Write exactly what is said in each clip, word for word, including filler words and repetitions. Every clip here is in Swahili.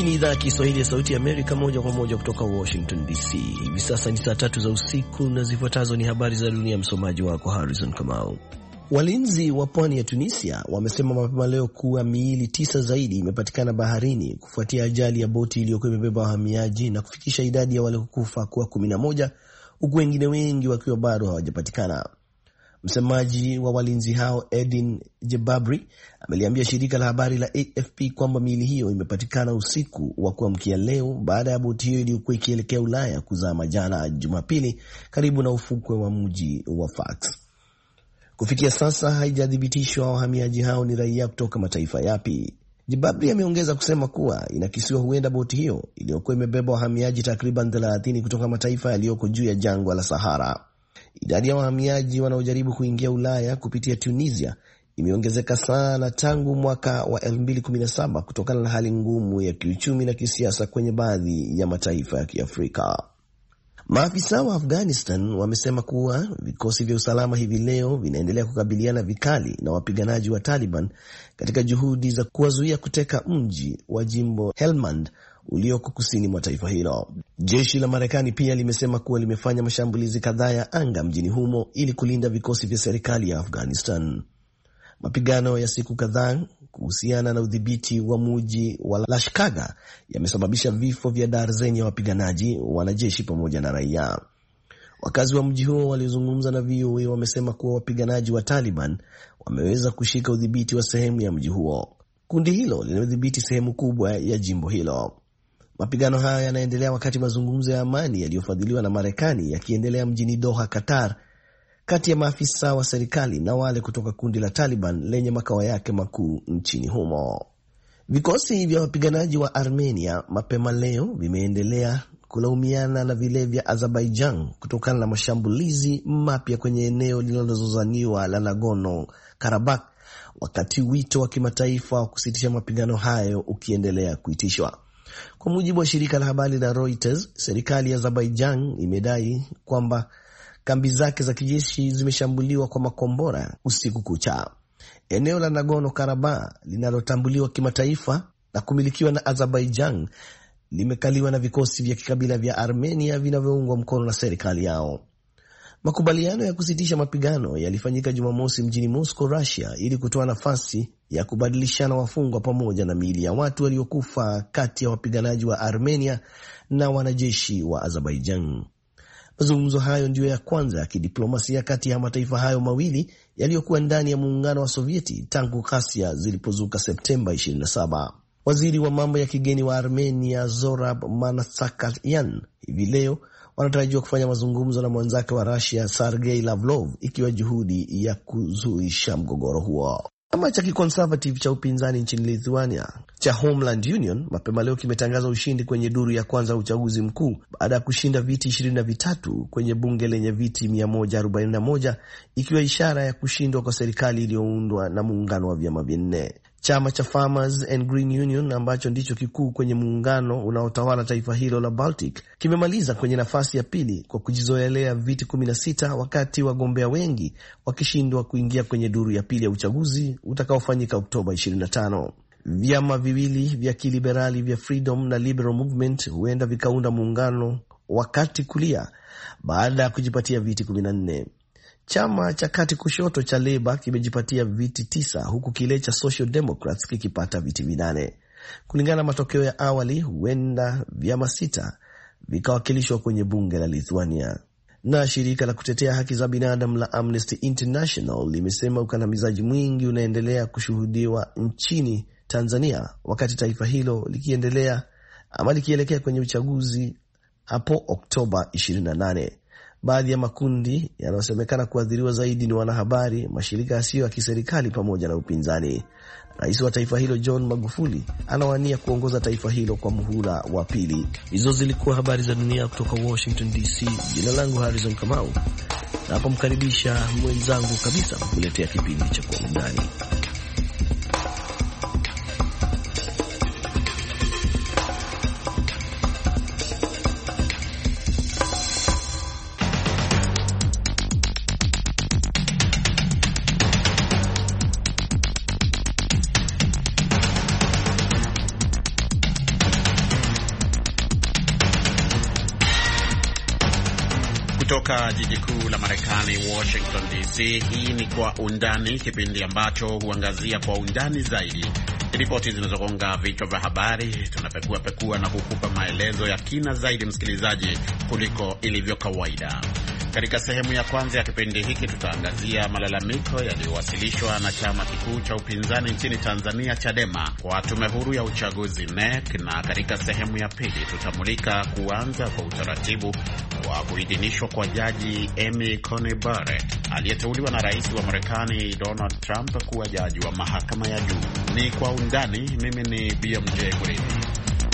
Hii ni idhaa ya Kiswahili ya Sauti ya Amerika, moja kwa moja kutoka Washington D C. Hivi sasa ni saa tatu za usiku na zifuatazo ni habari za dunia. Msomaji wako Harrison Kamau. Walinzi wa pwani ya Tunisia wamesema mapema leo kuwa miili tisa zaidi imepatikana baharini kufuatia ajali ya boti iliyokuwa imebeba wahamiaji na kufikisha idadi ya waliokufa kuwa kumi na moja, huku wengine wengi wakiwa bado hawajapatikana. Msemaji wa walinzi hao Edin Jebabri ameliambia shirika la habari la A F P kwamba miili hiyo imepatikana usiku wa kuamkia leo baada ya boti hiyo iliyokuwa ikielekea Ulaya kuzama jana Jumapili karibu na ufukwe wa mji wa Sfax. Kufikia sasa haijathibitishwa wahamiaji hao ni raia kutoka mataifa yapi. Jebabri ameongeza kusema kuwa inakisiwa huenda boti hiyo iliyokuwa imebeba wahamiaji takriban thelathini kutoka mataifa yaliyoko juu ya jangwa la Sahara. Idadi ya wahamiaji wanaojaribu kuingia Ulaya kupitia Tunisia imeongezeka sana tangu mwaka wa elfu mbili kumi na saba kutokana na hali ngumu ya kiuchumi na kisiasa kwenye baadhi ya mataifa ya Kiafrika. Maafisa wa Afghanistan wamesema kuwa vikosi vya usalama hivi leo vinaendelea kukabiliana vikali na wapiganaji wa Taliban katika juhudi za kuwazuia kuteka mji wa jimbo Helmand ulioko kusini mwa taifa hilo. Jeshi la Marekani pia limesema kuwa limefanya mashambulizi kadhaa ya anga mjini humo ili kulinda vikosi vya serikali ya Afghanistan. Mapigano ya siku kadhaa kuhusiana na udhibiti wa mji wa Lashkargah yamesababisha vifo vya darzeni ya wapiganaji, wanajeshi pamoja na raia. Wakazi wa mji huo waliozungumza na V O A wamesema kuwa wapiganaji wa Taliban wameweza kushika udhibiti wa sehemu ya mji huo. Kundi hilo linadhibiti sehemu kubwa ya jimbo hilo. Mapigano haya yanaendelea wakati mazungumzo ya amani yaliyofadhiliwa na Marekani yakiendelea mjini Doha, Qatar, kati ya maafisa wa serikali na wale kutoka kundi la Taliban lenye makao yake makuu nchini humo. Vikosi vya wapiganaji wa Armenia mapema leo vimeendelea kulaumiana na vile vya Azerbaijan kutokana na mashambulizi mapya kwenye eneo linalozozaniwa la Nagorno-Karabakh, wakati wito wa kimataifa wa kusitisha mapigano hayo ukiendelea kuitishwa. Kwa mujibu wa shirika la habari la Reuters, serikali ya Azerbaijan imedai kwamba kambi zake za kijeshi zimeshambuliwa kwa makombora usiku kucha. Eneo la Nagorno-Karabakh linalotambuliwa kimataifa na kumilikiwa na Azerbaijan limekaliwa na vikosi vya kikabila vya Armenia vinavyoungwa mkono na serikali yao. Makubaliano ya kusitisha mapigano yalifanyika Jumamosi mjini Moscow, Russia, ili kutoa nafasi ya kubadilishana wafungwa pamoja na miili ya watu waliokufa kati ya wapiganaji wa Armenia na wanajeshi wa Azerbaijan. Mazungumzo hayo ndiyo ya kwanza ya kidiplomasia kati ya mataifa hayo mawili yaliyokuwa ndani ya muungano wa Sovieti tangu ghasia zilipozuka Septemba ishirini na saba. Waziri wa mambo ya kigeni wa Armenia Zorab Manasakyan hivi leo wanatarajiwa kufanya mazungumzo na mwenzake wa Russia Sergei Lavrov, ikiwa juhudi ya kuzuisha mgogoro huo. Chama cha kiconservative cha upinzani nchini Lithuania cha Homeland Union mapema leo kimetangaza ushindi kwenye duru ya kwanza uchaguzi mkuu baada ya kushinda viti ishirini na vitatu kwenye bunge lenye viti mia moja arobaini na moja, ikiwa ishara ya kushindwa kwa serikali iliyoundwa na muungano wa vyama vinne. Chama cha Farmers and Green Union ambacho ndicho kikuu kwenye muungano unaotawala taifa hilo la Baltic kimemaliza kwenye nafasi ya pili kwa kujizoelea viti kumi na sita, wakati wagombea wengi wakishindwa kuingia kwenye duru ya pili ya uchaguzi utakaofanyika Oktoba ishirini na tano. Vyama viwili vya kiliberali vya Freedom na Liberal Movement huenda vikaunda muungano wakati kulia baada ya kujipatia viti kumi na nne. Chama cha kati kushoto cha Labour kimejipatia viti tisa, huku kile cha Social Democrats kikipata viti vinane. Kulingana na matokeo ya awali, huenda vyama sita vikawakilishwa kwenye bunge la Lithuania. Na shirika la kutetea haki za binadamu la Amnesty International limesema ukandamizaji mwingi unaendelea kushuhudiwa nchini Tanzania wakati taifa hilo likiendelea ama likielekea kwenye uchaguzi hapo Oktoba ishirini na nane. Baadhi ya makundi yanayosemekana kuathiriwa zaidi ni wanahabari, mashirika yasiyo ya kiserikali pamoja na upinzani. Rais wa taifa hilo John Magufuli anawania kuongoza taifa hilo kwa muhula wa pili. Hizo zilikuwa habari za dunia kutoka Washington D C. Jina langu Harrison Kamau, na hapa mkaribisha mwenzangu kabisa kukuletea kipindi cha Kwa Undani. Kutoka jiji kuu la Marekani, Washington D C, hii ni Kwa Undani, kipindi ambacho huangazia kwa undani zaidi ripoti zinazogonga vichwa vya habari. Tunapekua pekua na kukupa maelezo ya kina zaidi, msikilizaji, kuliko ilivyo kawaida. Katika sehemu ya kwanza ya kipindi hiki tutaangazia malalamiko yaliyowasilishwa na chama kikuu cha upinzani nchini Tanzania, Chadema, kwa tume huru ya uchaguzi N E C, na katika sehemu ya pili tutamulika kuanza kwa utaratibu wa kuidhinishwa kwa Jaji Amy Coney Barrett aliyeteuliwa na rais wa Marekani Donald Trump kuwa jaji wa mahakama ya juu. Ni Kwa Undani. Mimi ni B M J Mridhi.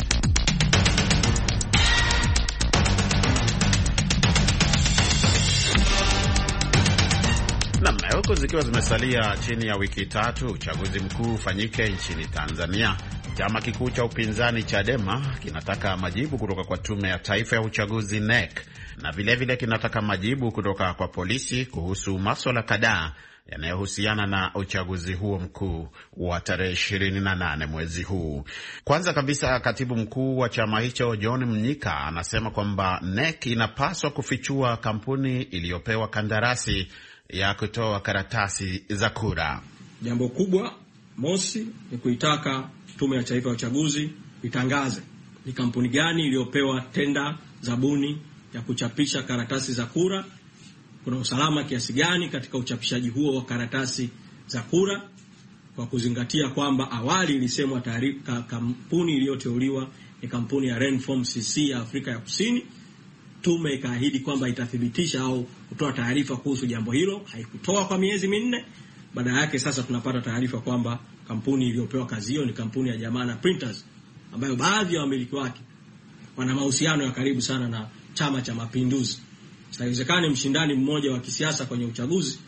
Na huko zikiwa zimesalia chini ya wiki tatu uchaguzi mkuu ufanyike nchini Tanzania, chama kikuu cha upinzani Chadema kinataka majibu kutoka kwa tume ya taifa ya uchaguzi N E C, na vile vile kinataka majibu kutoka kwa polisi kuhusu masuala kadhaa yanayohusiana na uchaguzi huo mkuu wa tarehe ishirini na nane mwezi huu. Kwanza kabisa, katibu mkuu wa chama hicho John Mnyika anasema kwamba N E C inapaswa kufichua kampuni iliyopewa kandarasi ya kutoa karatasi za kura. Jambo kubwa mosi ni kuitaka tume ya taifa ya uchaguzi itangaze ni kampuni gani iliyopewa tenda zabuni ya kuchapisha karatasi za kura, kuna usalama kiasi gani katika uchapishaji huo wa karatasi za kura, kwa kuzingatia kwamba awali ilisemwa taarifa kampuni iliyoteuliwa ni kampuni ya Renform C C ya Afrika ya Kusini. Tume ikaahidi kwamba itathibitisha au kutoa taarifa kuhusu jambo hilo, haikutoa kwa miezi minne. Baada yake sasa tunapata taarifa kwamba kampuni iliyopewa kazi hiyo ni kampuni ya Jamana Printers, ambayo baadhi ya wamiliki wake wana mahusiano ya karibu sana na Chama cha Mapinduzi. Haiwezekani mshindani mmoja wa kisiasa kwenye uchaguzi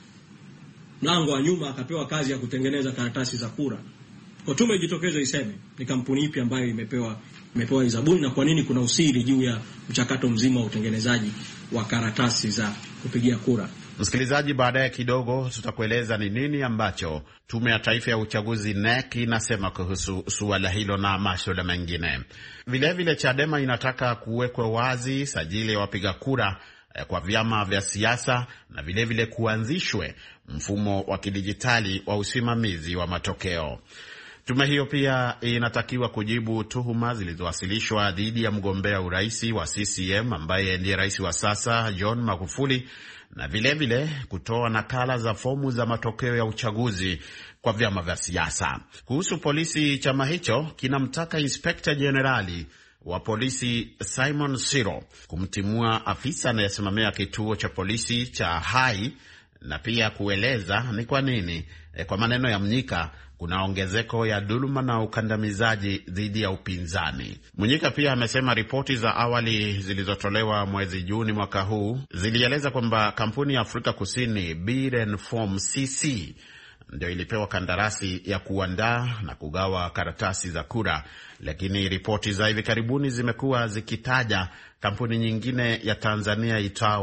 mlango wa nyuma akapewa kazi ya kutengeneza karatasi za kura. Kwa tume ijitokeze iseme ni kampuni ipi ambayo imepewa imepewa zabuni na kwa nini kuna usiri juu ya mchakato mzima wa utengenezaji wa karatasi za kupigia kura. Msikilizaji, baadaye kidogo tutakueleza ni nini ambacho tume ya taifa ya uchaguzi N E C inasema kuhusu suala hilo na masuala mengine. Vile vile Chadema inataka kuwekwe wazi sajili ya wapiga kura eh, kwa vyama vya siasa, na vile vile kuanzishwe mfumo wa kidijitali wa usimamizi wa matokeo. Tume hiyo pia inatakiwa kujibu tuhuma zilizowasilishwa dhidi ya mgombea uraisi wa C C M ambaye ndiye rais wa sasa John Magufuli, na vile vile kutoa nakala za fomu za matokeo ya uchaguzi kwa vyama vya siasa. Kuhusu polisi, chama hicho kinamtaka Inspector Generali wa polisi Simon Siro kumtimua afisa anayesimamia kituo cha polisi cha Hai, na pia kueleza ni kwa nini e, kwa maneno ya Mnyika kuna ongezeko ya dhuluma na ukandamizaji dhidi ya upinzani. Mnyika pia amesema ripoti za awali zilizotolewa mwezi Juni mwaka huu zilieleza kwamba kampuni ya Afrika Kusini Renform C C ndio ilipewa kandarasi ya kuandaa na kugawa karatasi za kura, lakini ripoti za hivi karibuni zimekuwa zikitaja kampuni nyingine ya Tanzania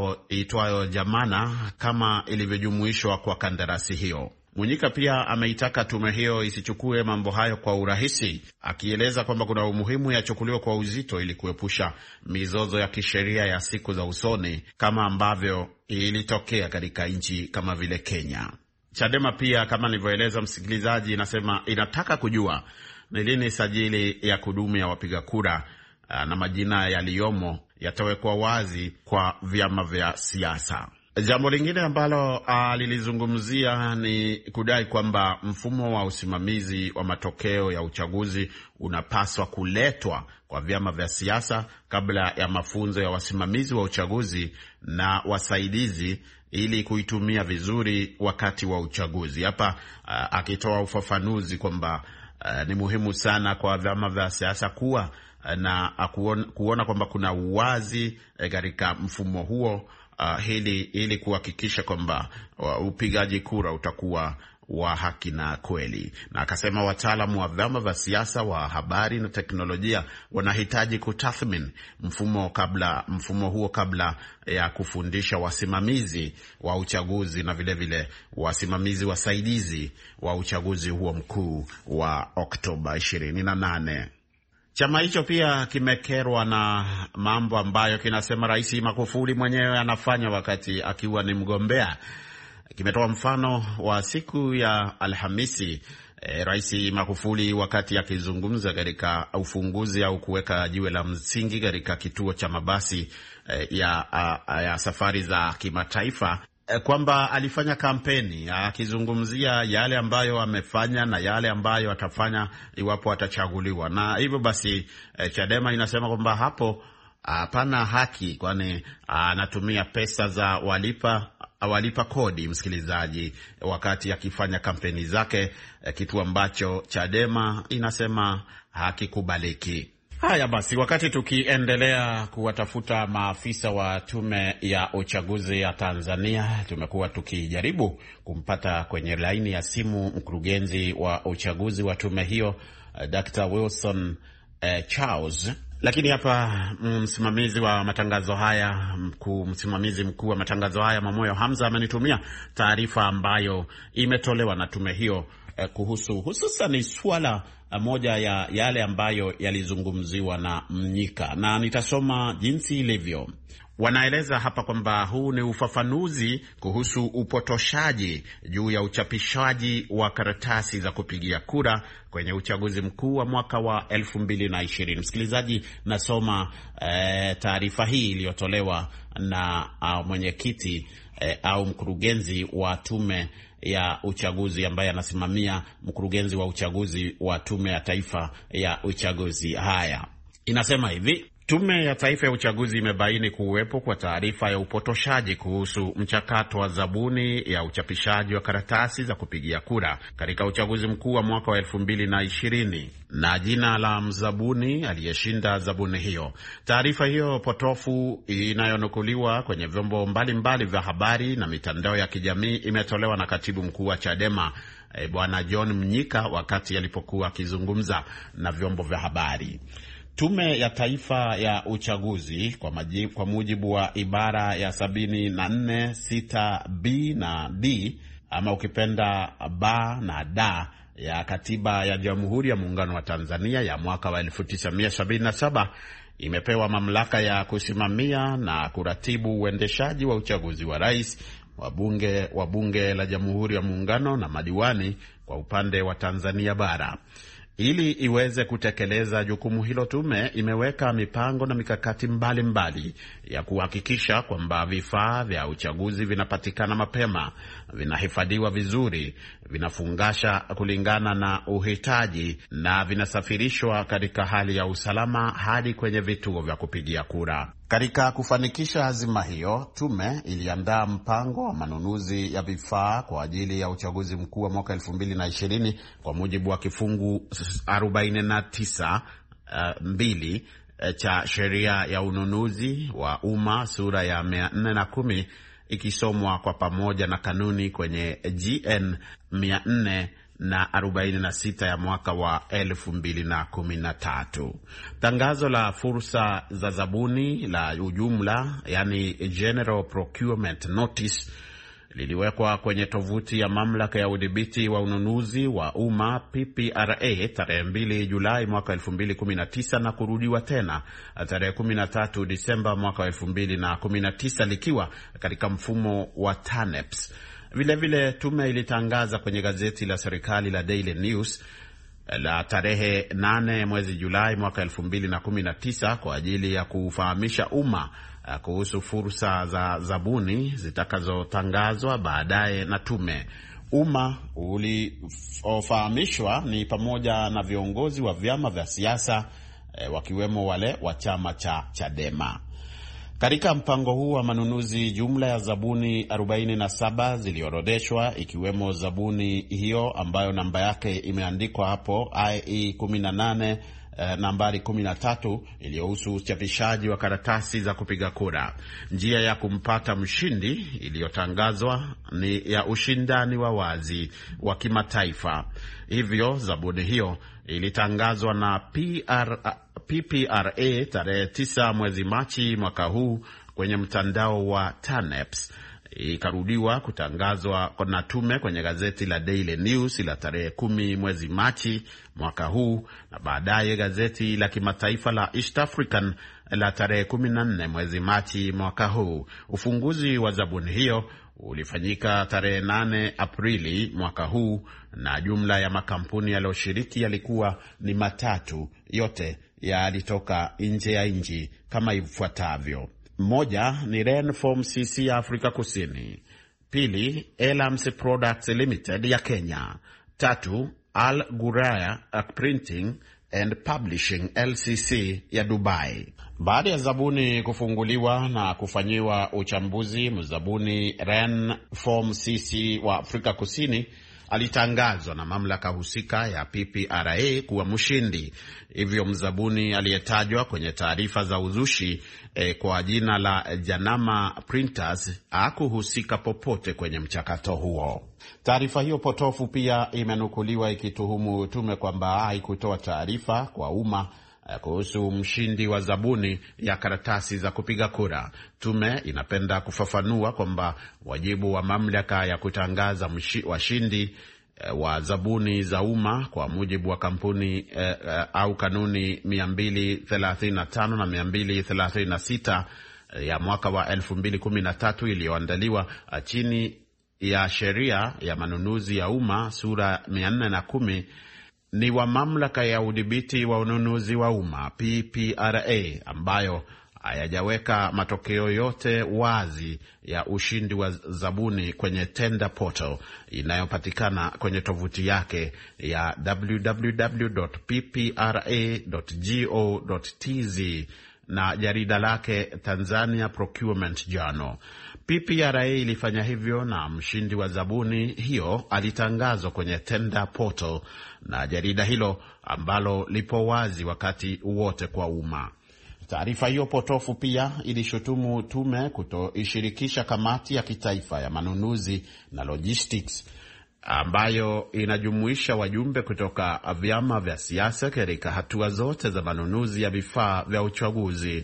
itwayo Jamana kama ilivyojumuishwa kwa kandarasi hiyo. Munyika pia ameitaka tume hiyo isichukue mambo hayo kwa urahisi, akieleza kwamba kuna umuhimu yachukuliwe kwa uzito ili kuepusha mizozo ya kisheria ya siku za usoni kama ambavyo ilitokea katika nchi kama vile Kenya. Chadema pia, kama nilivyoeleza msikilizaji, inasema inataka kujua ni lini sajili ya kudumu ya wapiga kura na majina yaliyomo yatawekwa wazi kwa vyama vya siasa. Jambo lingine ambalo alilizungumzia ni kudai kwamba mfumo wa usimamizi wa matokeo ya uchaguzi unapaswa kuletwa kwa vyama vya siasa kabla ya mafunzo ya wasimamizi wa uchaguzi na wasaidizi ili kuitumia vizuri wakati wa uchaguzi. Hapa uh, akitoa ufafanuzi kwamba uh, ni muhimu sana kwa vyama vya siasa kuwa uh, na uh, kuona, kuona kwamba kuna uwazi katika uh, mfumo huo uh, hili ili kuhakikisha kwamba uh, upigaji kura utakuwa wa haki na kweli. Na akasema wataalamu wa vyama vya siasa, wa habari na teknolojia wanahitaji kutathmini mfumo kabla mfumo huo kabla ya kufundisha wasimamizi wa uchaguzi na vile vile wasimamizi wasaidizi wa uchaguzi huo mkuu wa Oktoba ishirini na nane. Chama hicho pia kimekerwa na mambo ambayo kinasema Rais Magufuli mwenyewe anafanya wakati akiwa ni mgombea. Kimetoa mfano wa siku ya Alhamisi, e, Rais Magufuli wakati akizungumza katika ufunguzi au kuweka jiwe la msingi katika kituo cha mabasi e, ya, a, ya safari za kimataifa, e, kwamba alifanya kampeni akizungumzia yale ambayo amefanya na yale ambayo atafanya iwapo atachaguliwa. Na hivyo basi e, Chadema inasema kwamba hapo hapana haki, kwani anatumia pesa za walipa walipa kodi, msikilizaji, wakati akifanya kampeni zake, kitu ambacho Chadema inasema hakikubaliki. Haya basi, wakati tukiendelea kuwatafuta maafisa wa tume ya uchaguzi ya Tanzania, tumekuwa tukijaribu kumpata kwenye laini ya simu mkurugenzi wa uchaguzi wa tume hiyo, Doctor Wilson eh, Charles. Lakini hapa msimamizi wa matangazo haya, mkuu msimamizi mkuu wa matangazo haya Mamoyo Hamza amenitumia taarifa ambayo imetolewa na tume hiyo eh, kuhusu hususan swala moja ya yale ambayo yalizungumziwa na Mnyika, na nitasoma jinsi ilivyo. Wanaeleza hapa kwamba huu ni ufafanuzi kuhusu upotoshaji juu ya uchapishaji wa karatasi za kupigia kura kwenye uchaguzi mkuu wa mwaka wa elfu mbili na ishirini. Msikilizaji, nasoma e, taarifa hii iliyotolewa na mwenyekiti e, au mkurugenzi wa tume ya uchaguzi ambaye anasimamia mkurugenzi wa uchaguzi wa tume ya taifa ya uchaguzi. Haya, inasema hivi: Tume ya Taifa ya Uchaguzi imebaini kuwepo kwa taarifa ya upotoshaji kuhusu mchakato wa zabuni ya uchapishaji wa karatasi za kupigia kura katika uchaguzi mkuu wa mwaka wa elfu mbili na ishirini na jina la mzabuni aliyeshinda zabuni hiyo. Taarifa hiyo potofu inayonukuliwa kwenye vyombo mbalimbali vya habari na mitandao ya kijamii imetolewa na katibu mkuu wa Chadema e, Bwana John Mnyika wakati alipokuwa akizungumza na vyombo vya habari. Tume ya Taifa ya Uchaguzi kwa, majibu, kwa mujibu wa ibara ya sabini na nne sita B na D ama ukipenda ba na da ya Katiba ya Jamhuri ya Muungano wa Tanzania ya mwaka wa elfu tisa mia sabini na saba imepewa mamlaka ya kusimamia na kuratibu uendeshaji wa uchaguzi wa rais, wabunge wa Bunge la Jamhuri ya Muungano na madiwani kwa upande wa Tanzania bara. Ili iweze kutekeleza jukumu hilo, tume imeweka mipango na mikakati mbalimbali mbali ya kuhakikisha kwamba vifaa vya uchaguzi vinapatikana mapema, vinahifadhiwa vizuri, vinafungasha kulingana na uhitaji na vinasafirishwa katika hali ya usalama hadi kwenye vituo vya kupigia kura. Katika kufanikisha azima hiyo, tume iliandaa mpango wa manunuzi ya vifaa kwa ajili ya uchaguzi mkuu wa mwaka elfu mbili na ishirini kwa mujibu wa kifungu arobaini na tisa mbili uh, cha sheria ya ununuzi wa umma sura ya mia nne na kumi, ikisomwa kwa pamoja na kanuni kwenye G N mia nne na arobaini na sita ya mwaka wa elfu mbili na kumi na tatu. Tangazo la fursa za zabuni la ujumla, yani General Procurement Notice, liliwekwa kwenye tovuti ya mamlaka ya udhibiti wa ununuzi wa umma P P R A tarehe mbili Julai mwaka elfu mbili kumi na tisa na kurudiwa tena tarehe kumi na tatu Disemba mwaka elfu mbili na kumi na tisa likiwa katika mfumo wa TANEPS. Vile vile tume ilitangaza kwenye gazeti la serikali la Daily News la tarehe nane mwezi Julai mwaka elfu mbili na kumi na tisa kwa ajili ya kufahamisha umma kuhusu fursa za zabuni zitakazotangazwa baadaye na tume. Umma ulifahamishwa ni pamoja na viongozi wa vyama vya siasa e, wakiwemo wale wa chama cha Chadema. Katika mpango huu wa manunuzi, jumla ya zabuni arobaini na saba ziliorodeshwa, ikiwemo zabuni hiyo ambayo namba yake imeandikwa hapo I E kumi na nane eh, nambari kumi na tatu iliyohusu uchapishaji wa karatasi za kupiga kura. Njia ya kumpata mshindi iliyotangazwa ni ya ushindani wa wazi wa kimataifa. Hivyo zabuni hiyo ilitangazwa na P R, P P R A tarehe tisa mwezi Machi mwaka huu kwenye mtandao wa TANEPS. ikarudiwa kutangazwa na tume kwenye gazeti la Daily News la tarehe kumi mwezi Machi mwaka huu, na baadaye gazeti la kimataifa la East African la tarehe kumi na nne mwezi Machi mwaka huu. Ufunguzi wa zabuni hiyo ulifanyika tarehe nane Aprili mwaka huu, na jumla ya makampuni yaliyoshiriki yalikuwa ni matatu, yote yalitoka nje ya nchi kama ifuatavyo. Moja ni Renform C C ya Afrika Kusini. Pili, Elams Products Limited ya Kenya. Tatu, Al Ghurair Printing and Publishing L C C ya Dubai. Baada ya zabuni kufunguliwa na kufanyiwa uchambuzi, mzabuni Renform C C wa Afrika Kusini alitangazwa na mamlaka husika ya P P R A kuwa mshindi. Hivyo mzabuni aliyetajwa kwenye taarifa za uzushi e, kwa jina la Janama Printers hakuhusika popote kwenye mchakato huo. Taarifa hiyo potofu pia imenukuliwa ikituhumu tume kwamba haikutoa taarifa kwa umma kuhusu mshindi wa zabuni ya karatasi za kupiga kura. Tume inapenda kufafanua kwamba wajibu wa mamlaka ya kutangaza washindi wa zabuni za umma kwa mujibu wa kampuni eh, eh, au kanuni mia mbili thelathini na tano na mia mbili thelathini na sita ya mwaka wa elfu mbili kumi na tatu iliyoandaliwa chini ya sheria ya manunuzi ya umma sura mia nne na kumi ni wa mamlaka ya udhibiti wa ununuzi wa umma P P R A, ambayo hayajaweka matokeo yote wazi ya ushindi wa zabuni kwenye tender portal inayopatikana kwenye tovuti yake ya w w w dot p p r a dot go dot t z na jarida lake Tanzania Procurement Journal. P P R A ilifanya hivyo na mshindi wa zabuni hiyo alitangazwa kwenye tender portal na jarida hilo ambalo lipo wazi wakati wote kwa umma. Taarifa hiyo potofu pia ilishutumu tume kutoishirikisha kamati ya kitaifa ya manunuzi na logistics ambayo inajumuisha wajumbe kutoka vyama vya siasa katika hatua zote za manunuzi ya vifaa vya uchaguzi.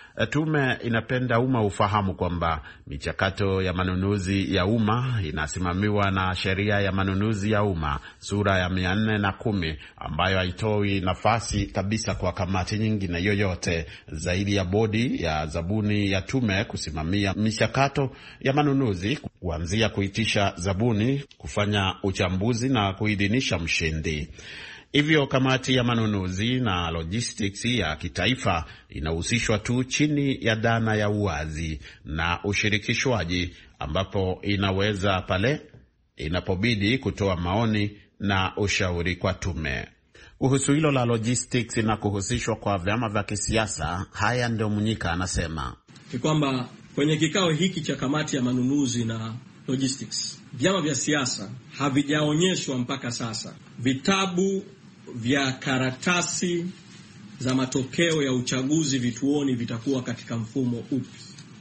Tume inapenda umma ufahamu kwamba michakato ya manunuzi ya umma inasimamiwa na sheria ya manunuzi ya umma sura ya mia nne na kumi, ambayo haitoi nafasi kabisa kwa kamati nyingine yoyote zaidi ya bodi ya zabuni ya tume kusimamia michakato ya manunuzi, kuanzia kuitisha zabuni, kufanya uchambuzi na kuidhinisha mshindi. Hivyo kamati ya manunuzi na logistics ya kitaifa inahusishwa tu chini ya dhana ya uwazi na ushirikishwaji, ambapo inaweza pale inapobidi kutoa maoni na ushauri kwa tume. Kuhusu hilo la logistics na kuhusishwa kwa vyama vya kisiasa, haya ndio Mnyika anasema. Ni kwamba kwenye kikao hiki cha kamati ya manunuzi na logistics, vyama vya siasa havijaonyeshwa mpaka sasa vitabu vya karatasi za matokeo ya uchaguzi vituoni vitakuwa katika mfumo upi,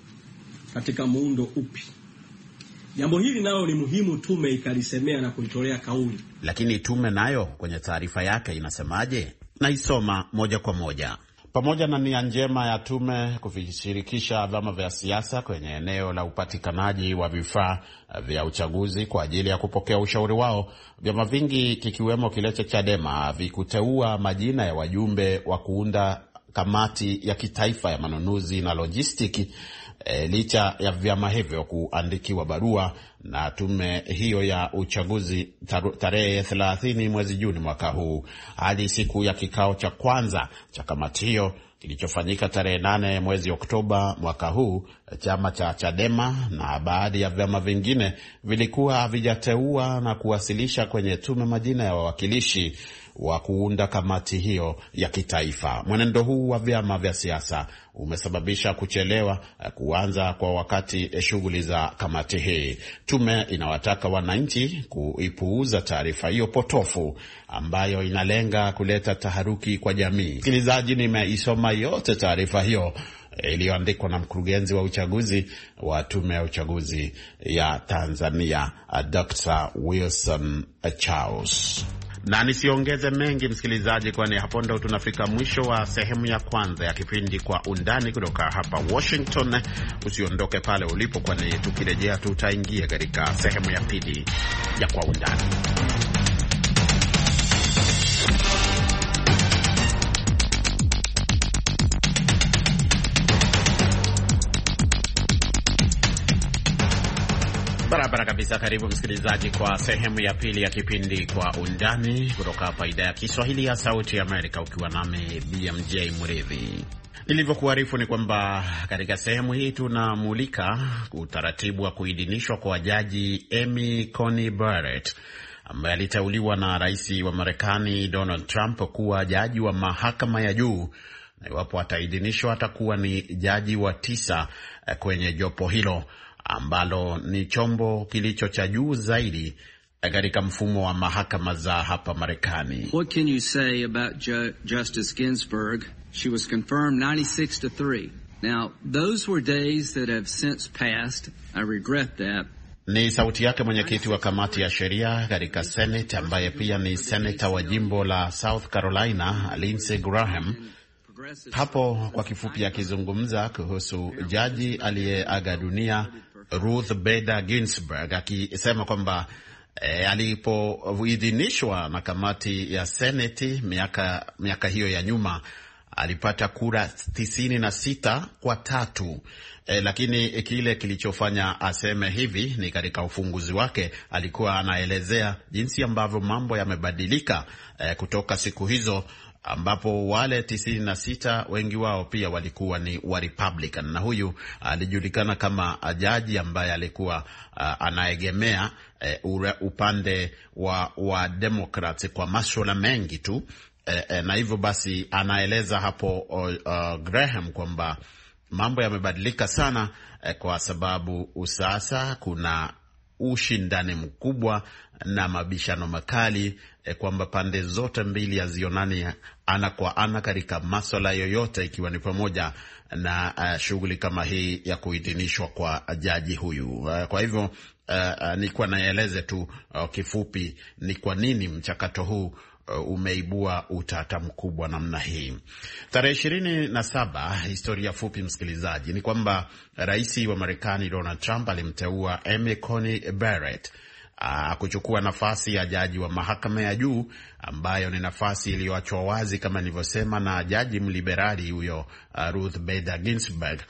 katika muundo upi. Jambo hili nalo ni muhimu tume ikalisemea na kulitolea kauli. Lakini tume nayo kwenye taarifa yake inasemaje? Naisoma moja kwa moja. Pamoja na nia njema ya tume kuvishirikisha vyama vya siasa kwenye eneo la upatikanaji wa vifaa vya uchaguzi kwa ajili ya kupokea ushauri wao, vyama vingi kikiwemo kile cha Chadema vikuteua majina ya wajumbe wa kuunda kamati ya kitaifa ya manunuzi na logistiki, E, licha ya vyama hivyo kuandikiwa barua na tume hiyo ya uchaguzi tarehe thelathini mwezi Juni mwaka huu. Hadi siku ya kikao cha kwanza cha kamati hiyo kilichofanyika tarehe nane mwezi Oktoba mwaka huu, chama cha Chadema na baadhi ya vyama vingine vilikuwa havijateua na kuwasilisha kwenye tume majina ya wawakilishi wa kuunda kamati hiyo ya kitaifa. Mwenendo huu wa vyama vya siasa umesababisha kuchelewa kuanza kwa wakati shughuli za kamati hii. Tume inawataka wananchi kuipuuza taarifa hiyo potofu ambayo inalenga kuleta taharuki kwa jamii. Msikilizaji, nimeisoma yote taarifa hiyo iliyoandikwa na mkurugenzi wa uchaguzi wa tume ya uchaguzi ya Tanzania, Doctor Wilson Charles. Na nisiongeze mengi msikilizaji, kwani hapo ndo tunafika mwisho wa sehemu ya kwanza ya kipindi Kwa Undani kutoka hapa Washington. Usiondoke pale ulipo, kwani tukirejea tutaingia katika sehemu ya pili ya Kwa Undani. Barabara kabisa. Karibu msikilizaji kwa sehemu ya pili ya kipindi Kwa Undani kutoka hapa idhaa ya Kiswahili ya Sauti ya Amerika, ukiwa nami B M J Mridhi. Nilivyokuarifu ni kwamba katika sehemu hii tunamulika utaratibu wa kuidhinishwa kwa jaji Amy Coney Barrett ambaye aliteuliwa na rais wa Marekani Donald Trump kuwa jaji wa mahakama ya juu, na iwapo ataidhinishwa atakuwa ni jaji wa tisa kwenye jopo hilo ambalo ni chombo kilicho cha juu zaidi katika mfumo wa mahakama za hapa Marekani. What can you say about Ju- Justice Ginsburg? She was confirmed ninety-six to three. Now, those were days that have since passed. I regret that. Ni sauti yake mwenyekiti wa kamati ya sheria katika Senate ambaye pia ni senator wa jimbo la South Carolina, Lindsey Graham. Hapo kwa kifupi akizungumza kuhusu jaji aliyeaga dunia Ruth Bader Ginsburg, akisema kwamba e, alipoidhinishwa na kamati ya Senate miaka miaka hiyo ya nyuma alipata kura tisini na sita kwa tatu. E, lakini kile kilichofanya aseme hivi ni katika ufunguzi wake alikuwa anaelezea jinsi ambavyo mambo yamebadilika e, kutoka siku hizo ambapo wale tisini na sita wengi wao pia walikuwa ni wa Republican, na huyu alijulikana kama jaji ambaye alikuwa uh, anaegemea uh, upande wa wa Democrats kwa masuala mengi tu uh, uh, na hivyo basi anaeleza hapo uh, Graham kwamba mambo yamebadilika sana uh, kwa sababu usasa kuna ushindani mkubwa na mabishano makali, e, kwamba pande zote mbili hazionani ana kwa ana katika masuala yoyote, ikiwa ni pamoja na uh, shughuli kama hii ya kuidhinishwa kwa jaji huyu. Uh, kwa hivyo uh, uh, nilikuwa naeleze tu uh, kifupi ni kwa nini mchakato huu Uh, umeibua utata mkubwa namna hii. Tarehe ishirini na saba, historia fupi msikilizaji, ni kwamba rais wa Marekani Donald Trump alimteua Amy Coney Barrett uh, kuchukua nafasi ya jaji wa mahakama ya juu, ambayo ni nafasi iliyoachwa wazi kama nilivyosema na jaji mliberali huyo uh, Ruth Bader Ginsburg.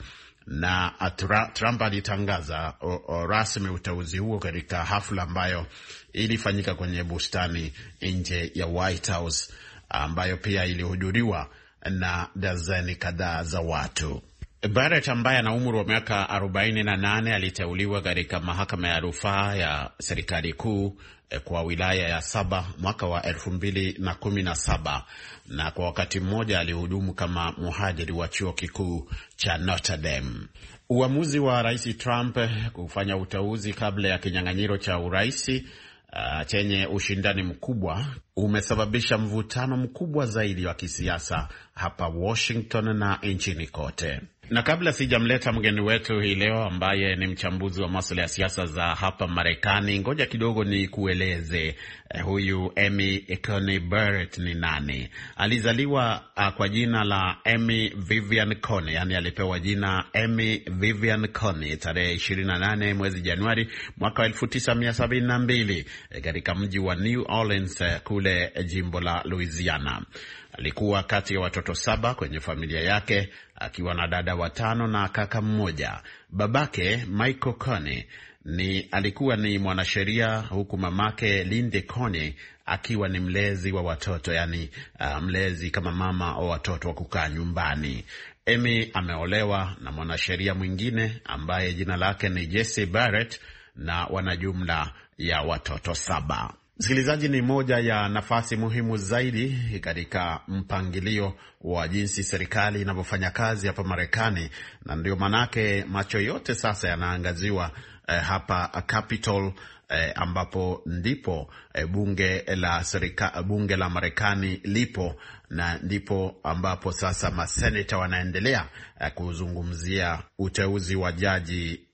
Na Trump alitangaza rasmi uteuzi huo katika hafla ambayo ilifanyika kwenye bustani nje ya White House, ambayo pia ilihudhuriwa na dazeni kadhaa za watu. Barrett ambaye ana umri wa miaka arobaini na nane aliteuliwa katika mahakama ya rufaa ya serikali kuu kwa wilaya ya Saba mwaka wa elfu mbili na kumi na saba, na kwa wakati mmoja alihudumu kama mhadhiri wa chuo kikuu cha Notre Dame. Uamuzi wa Rais Trump kufanya uteuzi kabla ya kinyang'anyiro cha urais uh, chenye ushindani mkubwa umesababisha mvutano mkubwa zaidi wa kisiasa hapa Washington na nchini kote. Na kabla sijamleta mgeni wetu hii leo ambaye ni mchambuzi wa masuala ya siasa za hapa Marekani, ngoja kidogo ni kueleze eh, huyu Amy Coney Barrett ni nani. Alizaliwa uh, kwa jina la Amy Vivian Coney, yani alipewa jina Amy Vivian Coney tarehe ishirini na nane mwezi Januari mwaka elfu tisa mia sabini na mbili eh, katika mji wa New Orleans eh, kule eh, jimbo la Louisiana. Alikuwa kati ya watoto saba kwenye familia yake, akiwa na dada watano na kaka mmoja. Babake Michael Coney ni alikuwa ni mwanasheria, huku mamake Linde Coney akiwa ni mlezi wa watoto, yani uh, mlezi kama mama wa watoto wa kukaa nyumbani. Amy ameolewa na mwanasheria mwingine ambaye jina lake ni Jesse Barrett, na wana jumla ya watoto saba. Msikilizaji, ni moja ya nafasi muhimu zaidi katika mpangilio wa jinsi serikali inavyofanya kazi hapa Marekani, na ndio manake macho yote sasa yanaangaziwa eh, hapa Capitol eh, ambapo ndipo eh, bunge la serika, bunge la Marekani lipo, na ndipo ambapo sasa maseneta wanaendelea eh, kuzungumzia uteuzi wa jaji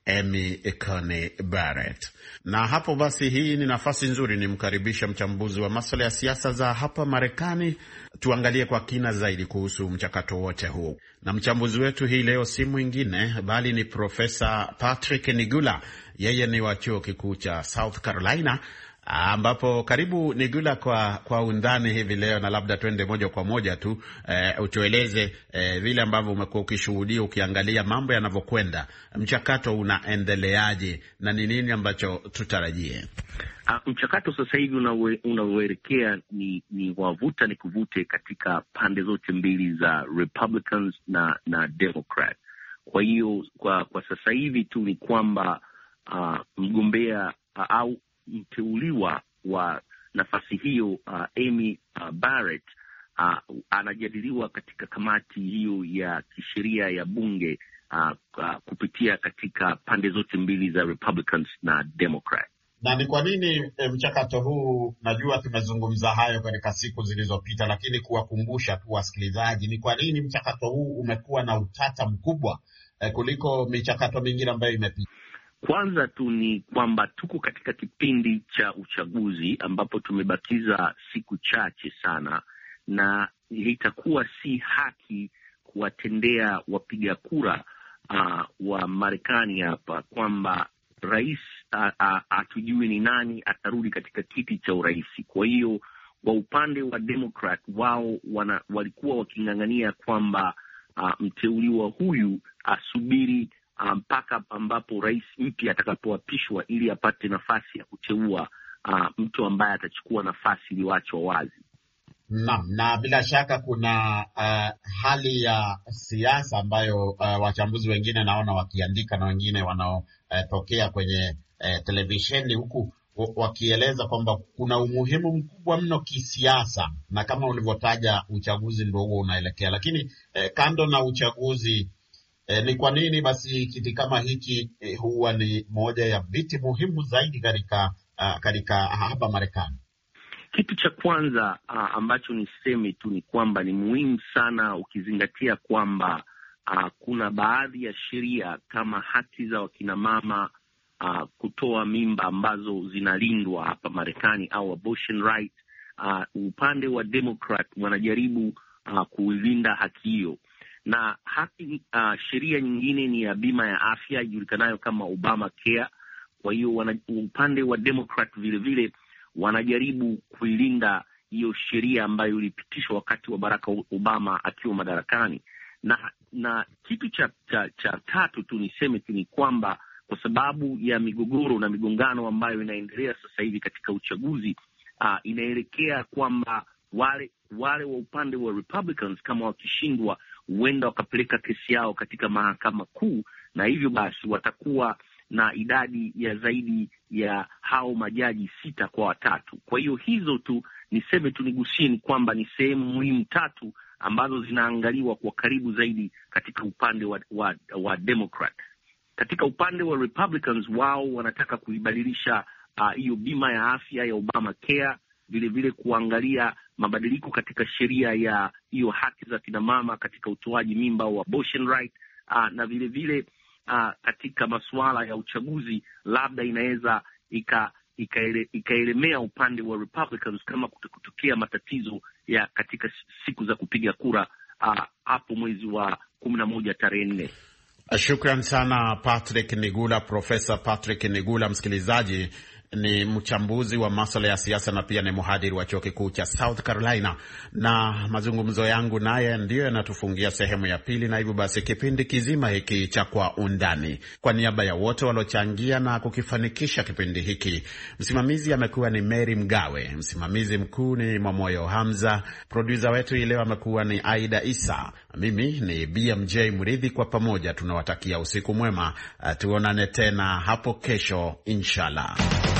Amy Coney Barrett. Na hapo basi, hii ni nafasi nzuri nimkaribisha mchambuzi wa masuala ya siasa za hapa Marekani, tuangalie kwa kina zaidi kuhusu mchakato wote huu. Na mchambuzi wetu hii leo si mwingine bali ni Profesa Patrick Nigula. Yeye ni wa chuo kikuu cha South Carolina, ambapo karibu Nigula kwa kwa undani hivi leo, na labda twende moja kwa moja tu e, utueleze e, vile ambavyo umekuwa ukishuhudia ukiangalia mambo yanavyokwenda, mchakato unaendeleaje na ni nini ambacho tutarajie? Uh, mchakato sasa hivi unaoelekea ni ni wavuta ni kuvute katika pande zote mbili za Republicans na na Democrat. Kwa hiyo kwa kwa sasa hivi tu ni kwamba uh, mgombea uh, au mteuliwa wa nafasi hiyo uh, Amy uh, Barrett uh, anajadiliwa katika kamati hiyo ya kisheria ya bunge uh, uh, kupitia katika pande zote mbili za Republicans na Democrat. Na ni kwa nini e, mchakato huu, najua tumezungumza hayo katika siku zilizopita, lakini kuwakumbusha tu wasikilizaji, ni kwa nini mchakato huu umekuwa na utata mkubwa e, kuliko michakato mingine ambayo imepita? Kwanza tu ni kwamba tuko katika kipindi cha uchaguzi ambapo tumebakiza siku chache sana, na itakuwa si haki kuwatendea wapiga kura uh, wa Marekani hapa kwamba rais hatujui uh, ni nani atarudi katika kiti cha urais. Kwa hiyo kwa upande wa Democrat, wao wana, walikuwa waking'ang'ania kwamba uh, mteuliwa huyu asubiri mpaka um, ambapo rais mpya atakapoapishwa ili apate nafasi ya kuteua uh, mtu ambaye atachukua nafasi iliyoachwa wazi. Naam, na bila shaka kuna uh, hali ya siasa ambayo uh, wachambuzi wengine naona wakiandika na wengine wanaotokea uh, kwenye uh, televisheni huku wakieleza kwamba kuna umuhimu mkubwa mno kisiasa, na kama ulivyotaja uchaguzi ndio huo unaelekea. Lakini uh, kando na uchaguzi, E, ni kwa nini basi kiti kama hiki e, huwa ni moja ya viti muhimu zaidi katika uh, katika hapa Marekani? Kitu cha kwanza uh, ambacho niseme tu ni kwamba ni muhimu sana ukizingatia kwamba uh, kuna baadhi ya sheria kama haki za wakina mama uh, kutoa mimba ambazo zinalindwa hapa Marekani au abortion right. Uh, upande wa Democrat wanajaribu uh, kuilinda haki hiyo. Na haki uh, sheria nyingine ni ya bima ya afya ijulikanayo kama Obamacare. Kwa hiyo upande wa Democrat vile vile wanajaribu kuilinda hiyo sheria ambayo ilipitishwa wakati wa Barack Obama akiwa madarakani. Na na kitu cha cha, cha tatu tu niseme tu ni kwamba kwa sababu ya migogoro na migongano ambayo inaendelea sasa hivi katika uchaguzi, uh, inaelekea kwamba wale wale wa upande wa Republicans kama wakishindwa huenda wakapeleka kesi yao katika mahakama kuu, na hivyo basi watakuwa na idadi ya zaidi ya hao majaji sita kwa watatu. Kwa hiyo hizo tu niseme tu nigusie ni kwamba ni sehemu muhimu tatu ambazo zinaangaliwa kwa karibu zaidi katika upande wa, wa, wa Democrat. Katika upande wa Republicans, wao wanataka kuibadilisha hiyo uh, bima ya afya ya Obamacare, vile vile kuangalia mabadiliko katika sheria ya hiyo haki za kina mama katika utoaji mimba au abortion right, uh, na vile vile uh, katika masuala ya uchaguzi labda inaweza ika ikaele, ikaelemea upande wa Republicans kama kutokea matatizo ya katika siku za kupiga kura hapo uh, mwezi wa kumi na moja tarehe nne. Shukran sana Patrick Nigula, Profesa Patrick Nigula. Msikilizaji, ni mchambuzi wa masuala ya siasa na pia ni mhadhiri wa chuo kikuu cha South Carolina, na mazungumzo yangu naye ndiyo yanatufungia sehemu ya pili, na hivyo basi kipindi kizima hiki cha Kwa Undani, kwa niaba ya wote waliochangia na kukifanikisha kipindi hiki, msimamizi amekuwa ni Mary Mgawe, msimamizi mkuu ni Mwamoyo Hamza, producer wetu leo amekuwa ni Aida Isa, mimi ni B M J Muridhi. Kwa pamoja tunawatakia usiku mwema, tuonane tena hapo kesho inshallah.